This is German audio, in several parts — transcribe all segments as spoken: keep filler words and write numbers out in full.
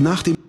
Nach dem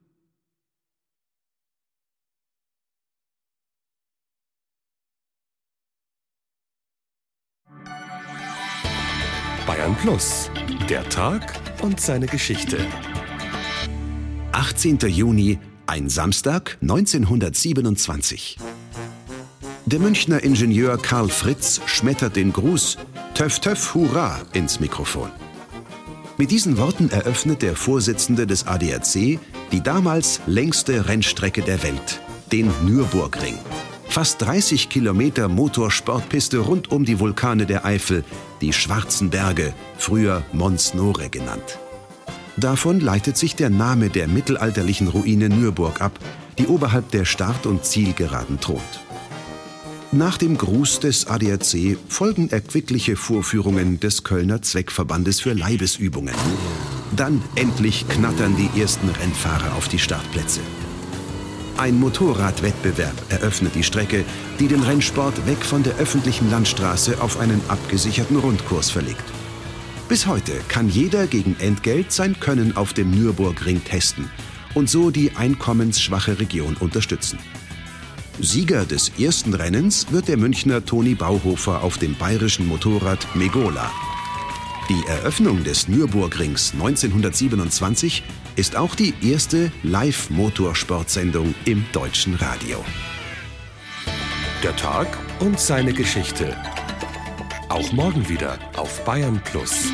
Bayern Plus, der Tag und seine Geschichte. achtzehnter Juni, ein Samstag, neunzehnhundertsiebenundzwanzig. Der Münchner Ingenieur Karl Fritz schmettert den Gruß „Töff, töff, hurra" ins Mikrofon. Mit diesen Worten eröffnet der Vorsitzende des A D A C die damals längste Rennstrecke der Welt, den Nürburgring. Fast dreißig Kilometer Motorsportpiste rund um die Vulkane der Eifel, die Schwarzen Berge, früher Mons Nore genannt. Davon leitet sich der Name der mittelalterlichen Ruine Nürburg ab, die oberhalb der Start- und Zielgeraden thront. Nach dem Gruß des A D A C folgen erquickliche Vorführungen des Kölner Zweckverbandes für Leibesübungen. Dann endlich knattern die ersten Rennfahrer auf die Startplätze. Ein Motorradwettbewerb eröffnet die Strecke, die den Rennsport weg von der öffentlichen Landstraße auf einen abgesicherten Rundkurs verlegt. Bis heute kann jeder gegen Entgelt sein Können auf dem Nürburgring testen und so die einkommensschwache Region unterstützen. Sieger des ersten Rennens wird der Münchner Toni Bauhofer auf dem bayerischen Motorrad Megola. Die Eröffnung des Nürburgrings neunzehnhundertsiebenundzwanzig ist auch die erste Live-Motorsportsendung im deutschen Radio. Der Tag und seine Geschichte. Auch morgen wieder auf Bayern Plus.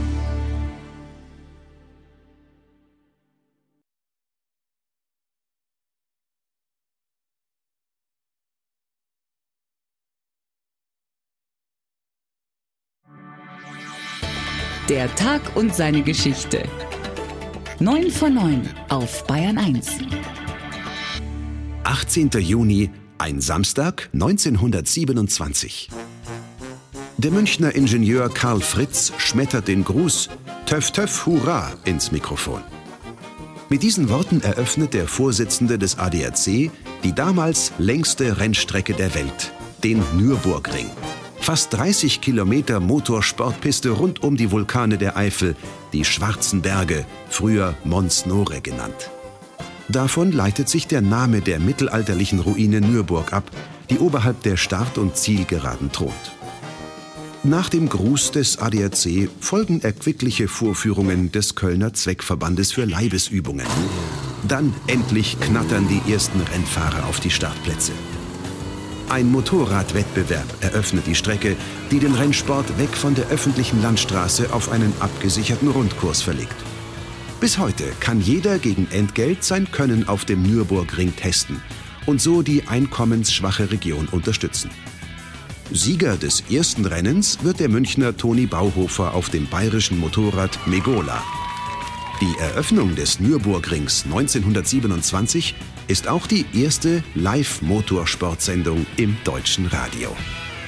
Der Tag und seine Geschichte. neun vor neun auf Bayern eins. achtzehnter Juni, ein Samstag, neunzehnhundertsiebenundzwanzig. Der Münchner Ingenieur Karl Fritz schmettert den Gruß „Töff, töff, hurra" ins Mikrofon. Mit diesen Worten eröffnet der Vorsitzende des A D A C die damals längste Rennstrecke der Welt, den Nürburgring. Fast dreißig Kilometer Motorsportpiste rund um die Vulkane der Eifel, die Schwarzen Berge, früher Mons Nore genannt. Davon leitet sich der Name der mittelalterlichen Ruine Nürburg ab, die oberhalb der Start- und Zielgeraden thront. Nach dem Gruß des A D A C folgen erquickliche Vorführungen des Kölner Zweckverbandes für Leibesübungen. Dann endlich knattern die ersten Rennfahrer auf die Startplätze. Ein Motorradwettbewerb eröffnet die Strecke, die den Rennsport weg von der öffentlichen Landstraße auf einen abgesicherten Rundkurs verlegt. Bis heute kann jeder gegen Entgelt sein Können auf dem Nürburgring testen und so die einkommensschwache Region unterstützen. Sieger des ersten Rennens wird der Münchner Toni Bauhofer auf dem bayerischen Motorrad Megola. Die Eröffnung des Nürburgrings neunzehnhundertsiebenundzwanzig ist auch die erste Live-Motorsportsendung im deutschen Radio.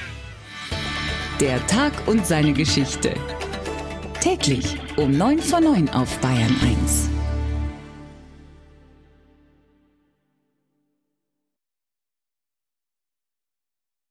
Der Tag und seine Geschichte. Täglich um neun vor neun auf Bayern eins.